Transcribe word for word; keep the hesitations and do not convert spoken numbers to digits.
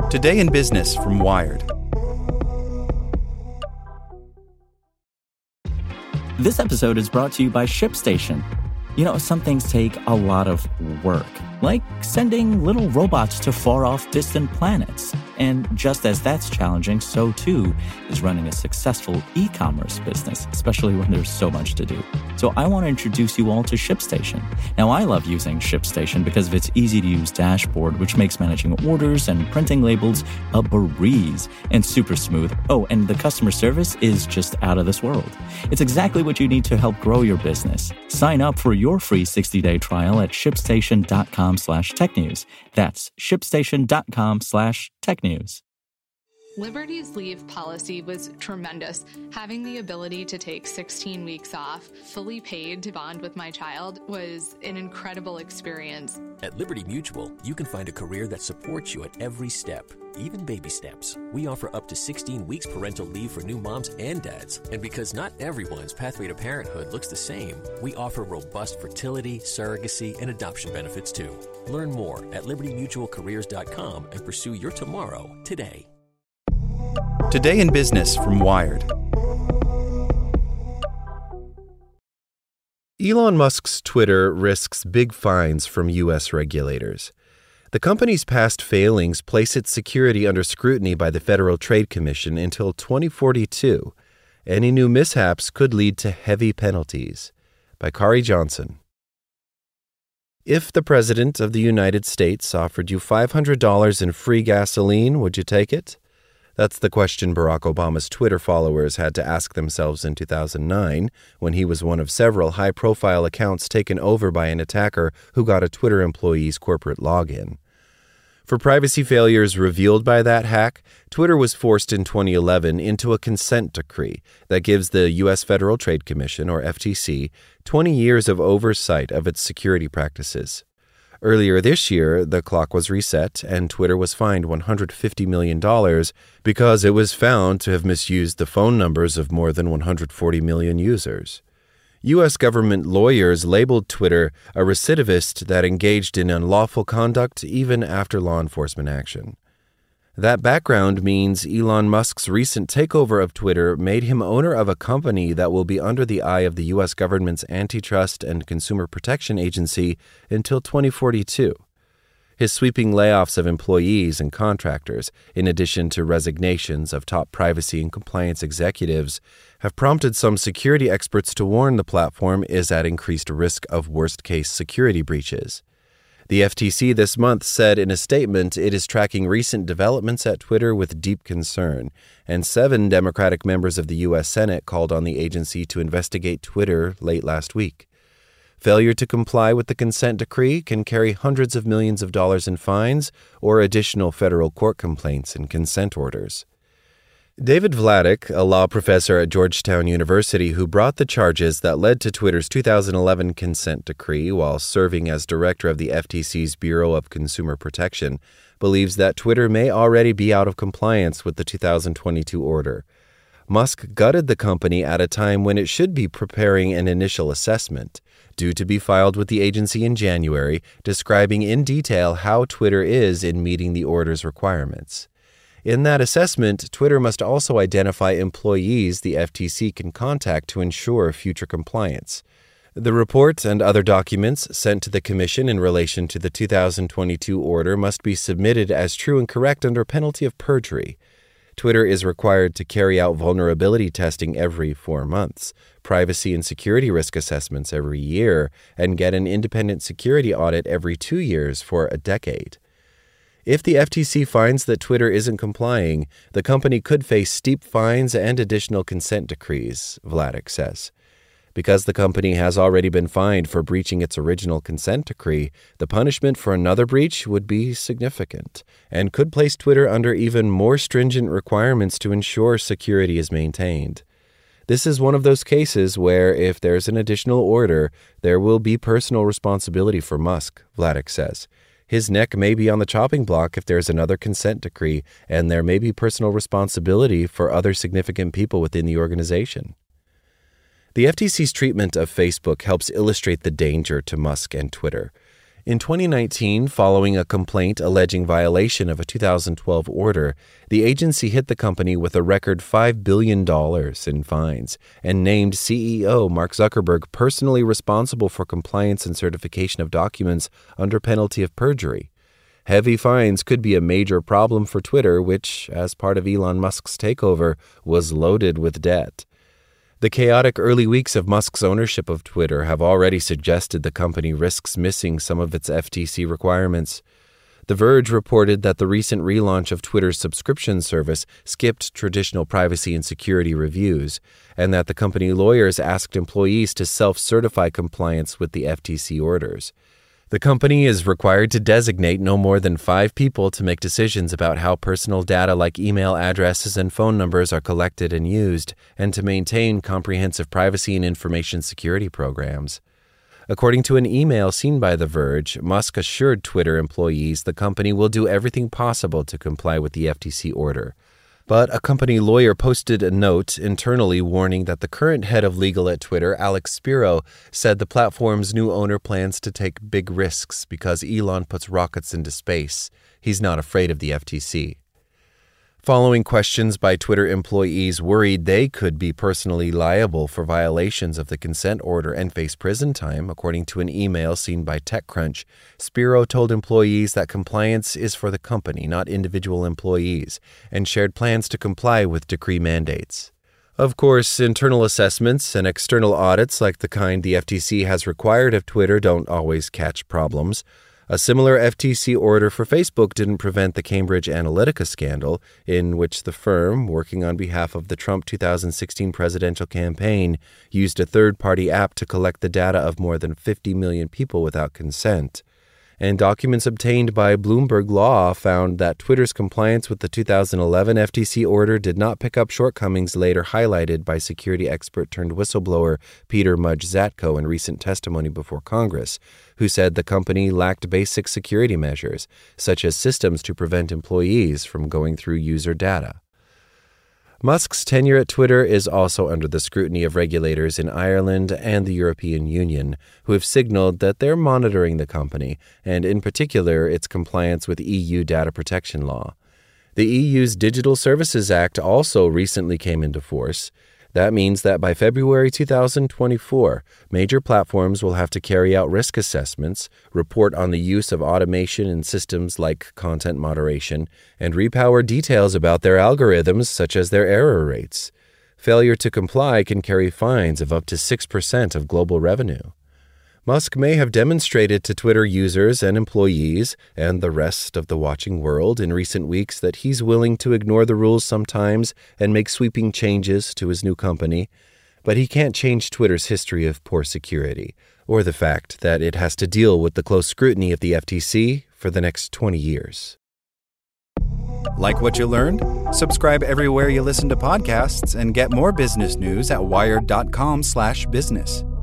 Today in Business from Wired. This episode is brought to you by ShipStation. You know, some things take a lot of work, like sending little robots to far-off distant planets. And just as that's challenging, so too is running a successful e-commerce business, especially when there's so much to do. So I want to introduce you all to ShipStation. Now, I love using ShipStation because of its easy-to-use dashboard, which makes managing orders and printing labels a breeze and super smooth. Oh, and the customer service is just out of this world. It's exactly what you need to help grow your business. Sign up for your free sixty-day trial at shipstation.com slash technews. That's shipstation.com slash technews. Liberty's leave policy was tremendous. Having the ability to take sixteen weeks off, fully paid to bond with my child, was an incredible experience. At Liberty Mutual, you can find a career that supports you at every step, even baby steps. We offer up to sixteen weeks parental leave for new moms and dads. And because not everyone's pathway to parenthood looks the same, we offer robust fertility, surrogacy, and adoption benefits too. Learn more at liberty mutual careers dot com and pursue your tomorrow today. Today in Business from Wired. Elon Musk's Twitter risks big fines from U S regulators. The company's past failings place its security under scrutiny by the Federal Trade Commission until twenty forty-two. Any new mishaps could lead to heavy penalties. By Kari Johnson. If the President of the United States offered you five hundred dollars in free gasoline, would you take it? That's the question Barack Obama's Twitter followers had to ask themselves in two thousand nine, when he was one of several high-profile accounts taken over by an attacker who got a Twitter employee's corporate login. For privacy failures revealed by that hack, Twitter was forced in twenty eleven into a consent decree that gives the U S Federal Trade Commission, or F T C, twenty years of oversight of its security practices. Earlier this year, the clock was reset and Twitter was fined one hundred fifty million dollars because it was found to have misused the phone numbers of more than one hundred forty million users. U S government lawyers labeled Twitter a recidivist that engaged in unlawful conduct even after law enforcement action. That background means Elon Musk's recent takeover of Twitter made him owner of a company that will be under the eye of the U S government's Antitrust and Consumer Protection Agency until twenty forty-two. His sweeping layoffs of employees and contractors, in addition to resignations of top privacy and compliance executives, have prompted some security experts to warn the platform is at increased risk of worst-case security breaches. The F T C this month said in a statement it is tracking recent developments at Twitter with deep concern, and seven Democratic members of the U S Senate called on the agency to investigate Twitter late last week. Failure to comply with the consent decree can carry hundreds of millions of dollars in fines or additional federal court complaints and consent orders. David Vladeck, a law professor at Georgetown University who brought the charges that led to Twitter's two thousand eleven consent decree while serving as director of the F T C's Bureau of Consumer Protection, believes that Twitter may already be out of compliance with the two thousand twenty-two order. Musk gutted the company at a time when it should be preparing an initial assessment, due to be filed with the agency in January, describing in detail how Twitter is in meeting the order's requirements. In that assessment, Twitter must also identify employees the F T C can contact to ensure future compliance. The report and other documents sent to the Commission in relation to the two thousand twenty-two order must be submitted as true and correct under penalty of perjury. Twitter is required to carry out vulnerability testing every four months, privacy and security risk assessments every year, and get an independent security audit every two years for a decade. If the F T C finds that Twitter isn't complying, the company could face steep fines and additional consent decrees, Vladeck says. Because the company has already been fined for breaching its original consent decree, the punishment for another breach would be significant and could place Twitter under even more stringent requirements to ensure security is maintained. This is one of those cases where if there's an additional order, there will be personal responsibility for Musk, Vladeck says. His neck may be on the chopping block if there's another consent decree, and there may be personal responsibility for other significant people within the organization. The F T C's treatment of Facebook helps illustrate the danger to Musk and Twitter. In twenty nineteen, following a complaint alleging violation of a two thousand twelve order, the agency hit the company with a record five billion dollars in fines and named C E O Mark Zuckerberg personally responsible for compliance and certification of documents under penalty of perjury. Heavy fines could be a major problem for Twitter, which, as part of Elon Musk's takeover, was loaded with debt. The chaotic early weeks of Musk's ownership of Twitter have already suggested the company risks missing some of its F T C requirements. The Verge reported that the recent relaunch of Twitter's subscription service skipped traditional privacy and security reviews, and that the company lawyers asked employees to self-certify compliance with the F T C orders. The company is required to designate no more than five people to make decisions about how personal data like email addresses and phone numbers are collected and used, and to maintain comprehensive privacy and information security programs. According to an email seen by The Verge, Musk assured Twitter employees the company will do everything possible to comply with the F T C order. But a company lawyer posted a note internally warning that the current head of legal at Twitter, Alex Spiro, said the platform's new owner plans to take big risks because Elon puts rockets into space. He's not afraid of the F T C. Following questions by Twitter employees worried they could be personally liable for violations of the consent order and face prison time, according to an email seen by TechCrunch, Spiro told employees that compliance is for the company, not individual employees, and shared plans to comply with decree mandates. Of course, internal assessments and external audits like the kind the F T C has required of Twitter don't always catch problems. A similar F T C order for Facebook didn't prevent the Cambridge Analytica scandal, in which the firm, working on behalf of the Trump two thousand sixteen presidential campaign, used a third-party app to collect the data of more than fifty million people without consent. And documents obtained by Bloomberg Law found that Twitter's compliance with the two thousand eleven F T C order did not pick up shortcomings later highlighted by security expert-turned-whistleblower Peter Mudge Zatko in recent testimony before Congress, who said the company lacked basic security measures, such as systems to prevent employees from going through user data. Musk's tenure at Twitter is also under the scrutiny of regulators in Ireland and the European Union, who have signaled that they're monitoring the company, and in particular its compliance with E U data protection law. The E U's Digital Services Act also recently came into force. That means that by February two thousand twenty-four, major platforms will have to carry out risk assessments, report on the use of automation in systems like content moderation, and repower details about their algorithms, such as their error rates. Failure to comply can carry fines of up to six percent of global revenue. Musk may have demonstrated to Twitter users and employees and the rest of the watching world in recent weeks that he's willing to ignore the rules sometimes and make sweeping changes to his new company, but he can't change Twitter's history of poor security or the fact that it has to deal with the close scrutiny of the F T C for the next twenty years. Like what you learned? Subscribe everywhere you listen to podcasts and get more business news at wired dot com slash business.